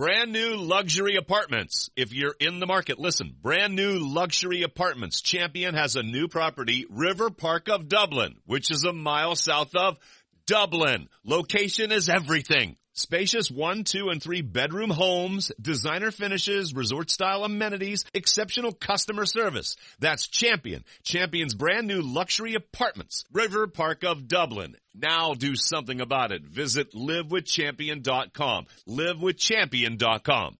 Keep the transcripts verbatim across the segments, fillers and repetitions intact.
Brand new luxury apartments. If you're in the market, listen. Brand new luxury apartments. Champion has a new property, River Park of Dublin, which is a mile south of Dublin. Location is everything. Spacious one, two, and three bedroom homes, designer finishes, resort-style amenities, exceptional customer service. That's Champion. Champion's brand new luxury apartments, River Park of Dublin. Now do something about it. Visit live with champion dot com. live with champion dot com.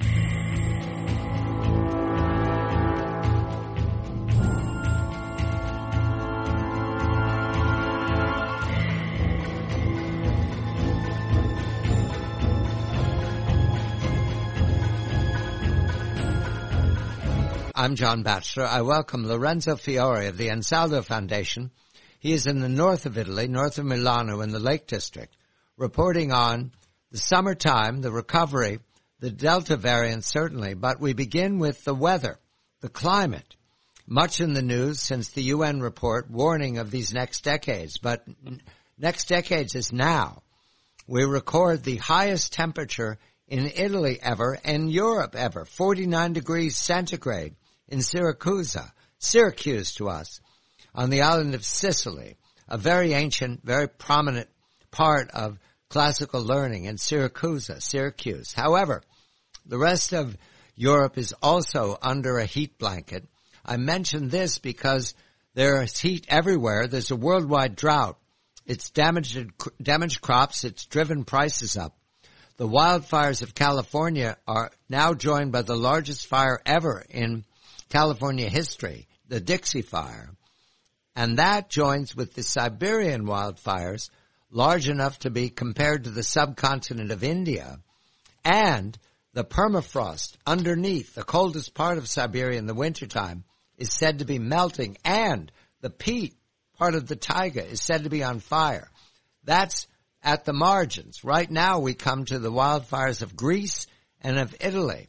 I'm John Batchelor. I welcome Lorenzo Fiore of the Ansaldo Foundation. He is in the north of Italy, north of Milano in the Lake District, reporting on the summertime, the recovery, the Delta variant certainly, but we begin with the weather, the climate. Much in the news since the U N report warning of these next decades, but next decades is now. We record the highest temperature in Italy ever and Europe ever, forty-nine degrees centigrade. In Syracuse, Syracuse to us, on the island of Sicily, a very ancient, very prominent part of classical learning in Syracuse, Syracuse. However, the rest of Europe is also under a heat blanket. I mention this because there is heat everywhere. There's a worldwide drought. It's damaged, damaged crops. It's driven prices up. The wildfires of California are now joined by the largest fire ever in California history, the Dixie Fire. And that joins with the Siberian wildfires, large enough to be compared to the subcontinent of India, and the permafrost underneath the coldest part of Siberia in the wintertime is said to be melting, and the peat, part of the taiga, is said to be on fire. That's at the margins. Right now we come to the wildfires of Greece and of Italy.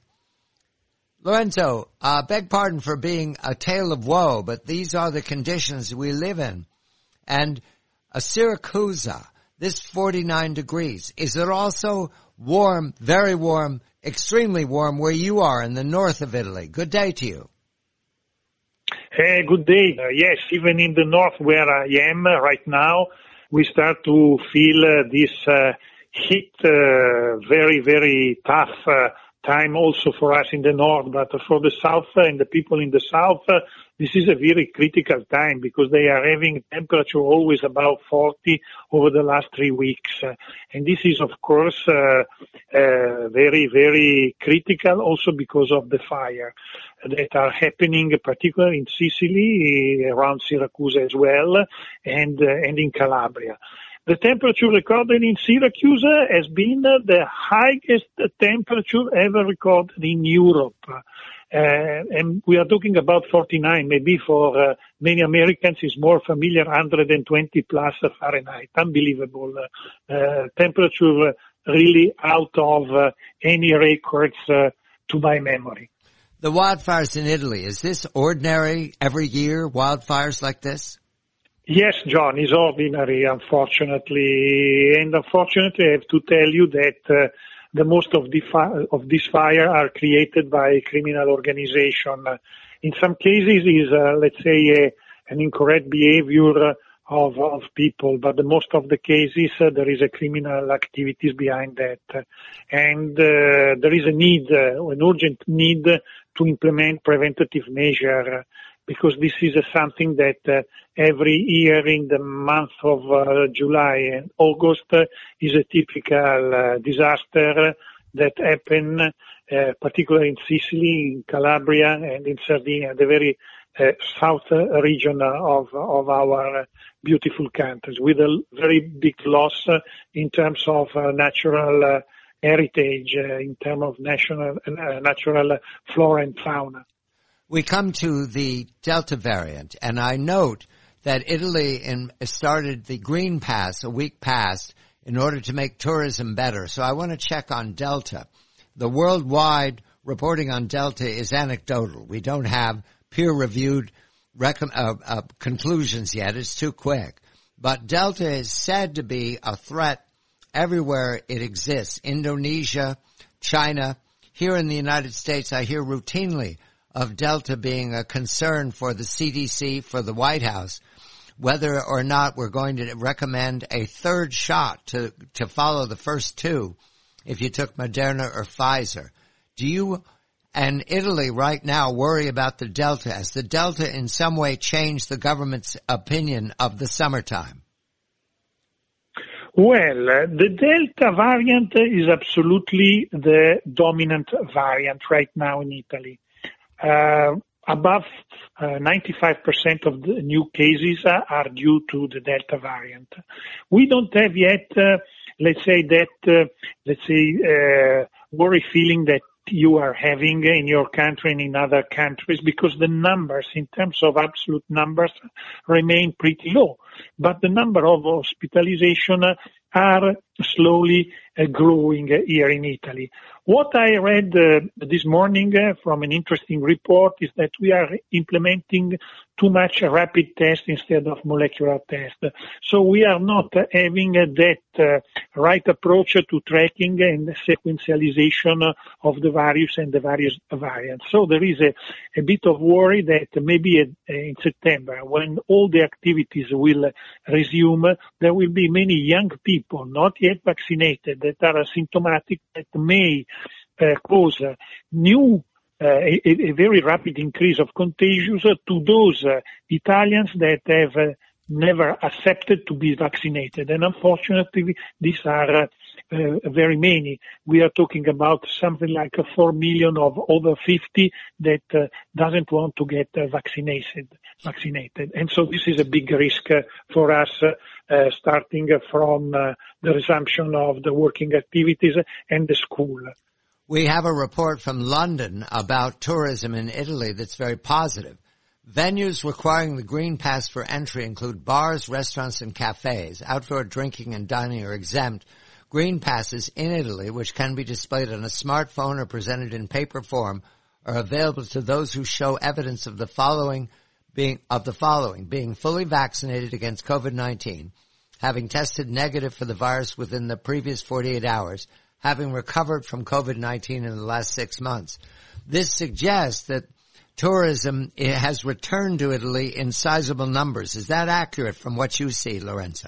Lorenzo, uh, beg pardon for being a tale of woe, but these are the conditions we live in. And a Syracuse, this forty-nine degrees, is it also warm, very warm, extremely warm where you are in the north of Italy? Good day to you. Hey, good day. Uh, yes, even in the north where I am uh, right now, we start to feel uh, this uh, heat, uh, very, very tough uh, time also for us in the north, but for the south uh, and the people in the south, uh, this is a very critical time because they are having temperature always about forty over the last three weeks. Uh, and this is, of course, uh, uh, very, very critical also because of the fire that are happening, particularly in Sicily, around Syracuse as well, and, uh, and in Calabria. The temperature recorded in Syracuse has been the highest temperature ever recorded in Europe. Uh, and we are talking about forty-nine, maybe for uh, many Americans is more familiar, one hundred twenty plus Fahrenheit. Unbelievable uh, temperature, really out of uh, any records uh, to my memory. The wildfires in Italy, is this ordinary every year, wildfires like this? Yes, John, it's ordinary, unfortunately. And unfortunately, I have to tell you that uh, the most of, the fi- of these fires are created by criminal organization. In some cases, is uh, let's say a, an incorrect behavior of, of people, but the most of the cases uh, there is a criminal activities behind that, and uh, there is a need, uh, an urgent need to implement preventative measures. Because this is uh, something that uh, every year in the month of uh, July and August uh, is a typical uh, disaster that happen, uh, particularly in Sicily, in Calabria, and in Sardinia, the very uh, south uh, region of of our uh, beautiful countries, with a very big loss uh, in terms of uh, natural uh, heritage, uh, in terms of national uh, natural flora and fauna. We come to the Delta variant, and I note that Italy in, started the Green Pass a week past in order to make tourism better. So I want to check on Delta. The worldwide reporting on Delta is anecdotal. We don't have peer-reviewed rec- uh, uh, conclusions yet. It's too quick. But Delta is said to be a threat everywhere it exists. Indonesia, China. Here in the United States, I hear routinely of Delta being a concern for the C D C, for the White House, whether or not we're going to recommend a third shot to, to follow the first two if you took Moderna or Pfizer. Do you and Italy right now worry about the Delta? Has the Delta in some way changed the government's opinion of the summertime? Well, uh, the Delta variant is absolutely the dominant variant right now in Italy. Uh, above uh, ninety-five percent of the new cases uh, are due to the Delta variant. We don't have yet, uh, let's say that, uh, let's say, uh, worry feeling that you are having in your country and in other countries, because the numbers in terms of absolute numbers remain pretty low. But the number of hospitalization are slowly uh, growing uh, here in Italy. What I read uh, this morning uh, from an interesting report is that we are implementing too much rapid test instead of molecular test. So we are not uh, having uh, that uh, right approach to tracking and sequentialization of the virus and the various variants. So there is a, a bit of worry that maybe uh, in September, when all the activities will resume, there will be many young people not yet vaccinated that are asymptomatic that may uh, cause uh, new Uh, a, a very rapid increase of contagions uh, to those uh, Italians that have uh, never accepted to be vaccinated. And unfortunately, these are uh, uh, very many. We are talking about something like uh, four million of over fifty that uh, doesn't want to get uh, vaccinated. Vaccinated. And so this is a big risk uh, for us uh, uh, starting from uh, the resumption of the working activities and the school. We have a report from London about tourism in Italy that's very positive. Venues requiring the green pass for entry include bars, restaurants, and cafes. Outdoor drinking and dining are exempt. Green passes in Italy, which can be displayed on a smartphone or presented in paper form, are available to those who show evidence of the following being of the following: being fully vaccinated against COVID nineteen, having tested negative for the virus within the previous forty-eight hours, having recovered from COVID nineteen in the last six months. This suggests that tourism has returned to Italy in sizable numbers. Is that accurate from what you see, Lorenzo?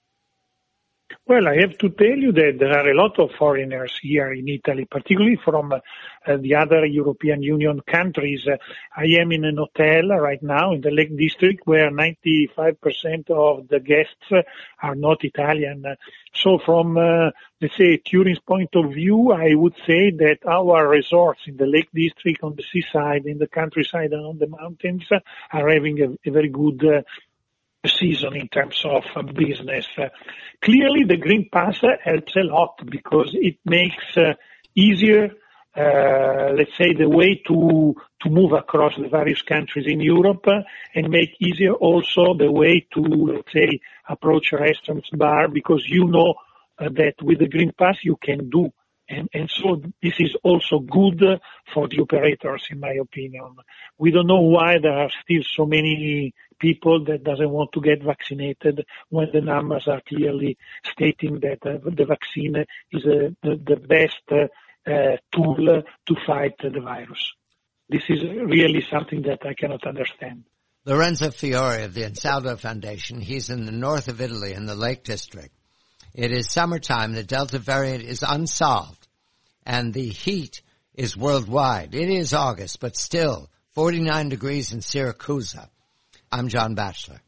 Well, I have to tell you that there are a lot of foreigners here in Italy, particularly from uh, the other European Union countries. Uh, I am in an hotel right now in the Lake District where ninety-five percent of the guests are not Italian. So from, uh, let's say, tourism point of view, I would say that our resorts in the Lake District, on the seaside, in the countryside and on the mountains are having a, a very good uh, season in terms of uh, business. Uh, clearly, the Green Pass uh, helps a lot because it makes uh, easier, uh, let's say, the way to to move across the various countries in Europe, uh, and make easier also the way to, let's say, approach restaurants, bar, because you know uh, that with the Green Pass you can do. And, and so this is also good for the operators, in my opinion. We don't know why there are still so many people that doesn't want to get vaccinated when the numbers are clearly stating that uh, the vaccine is uh, the, the best uh, uh, tool to fight the virus. This is really something that I cannot understand. Lorenzo Fiore of the Ansaldo Foundation, he's in the north of Italy in the Lake District. It is summertime. The Delta variant is unsolved, and the heat is worldwide. It is August, but still forty-nine degrees in Syracuse. I'm John Batchelor.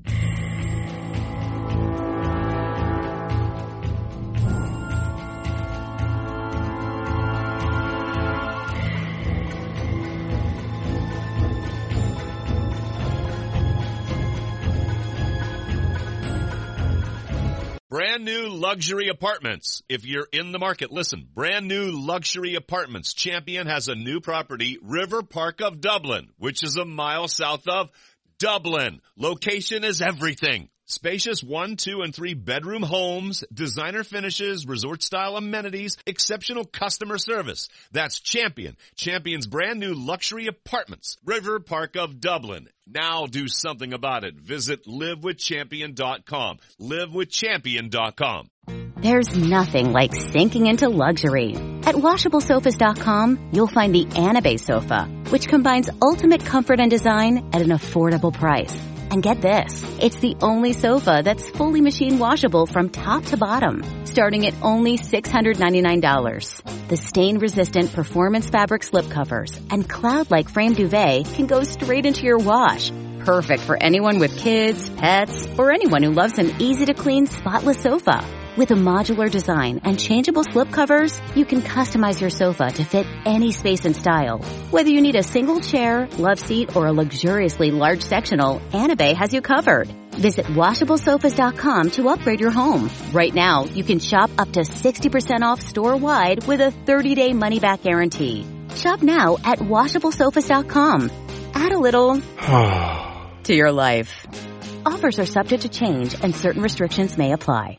Brand new luxury apartments. If you're in the market, listen. Brand new luxury apartments. Champion has a new property, River Park of Dublin, which is a mile south of Dublin. Location is everything. Spacious one, two, and three bedroom homes, designer finishes, resort-style amenities, exceptional customer service. That's Champion. Champion's brand new luxury apartments. River Park of Dublin. Now do something about it. Visit live with champion dot com. live with champion dot com. There's nothing like sinking into luxury. At washable sofas dot com, you'll find the Anabay sofa, which combines ultimate comfort and design at an affordable price. And get this, it's the only sofa that's fully machine washable from top to bottom, starting at only six hundred ninety-nine dollars. The stain-resistant performance fabric slipcovers and cloud-like frame duvet can go straight into your wash. Perfect for anyone with kids, pets, or anyone who loves an easy-to-clean, spotless sofa. With a modular design and changeable slipcovers, you can customize your sofa to fit any space and style. Whether you need a single chair, love seat, or a luxuriously large sectional, Anabay has you covered. Visit washable sofas dot com to upgrade your home. Right now, you can shop up to sixty percent off store-wide with a thirty-day money-back guarantee. Shop now at washable sofas dot com. Add a little to your life. Offers are subject to change and certain restrictions may apply.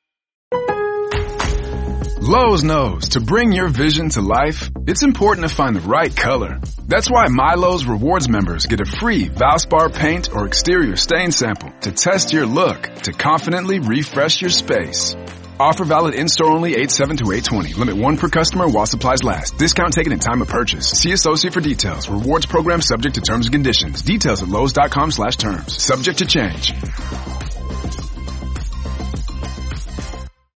Lowe's knows to bring your vision to life, it's important to find the right color. That's why MyLowe's Rewards members get a free Valspar paint or exterior stain sample to test your look to confidently refresh your space. Offer valid in-store only eight seven to eight twenty. Limit one per customer while supplies last. Discount taken at time of purchase. See associate for details. Rewards program subject to terms and conditions. Details at Lowe's dot com slash terms. Subject to change.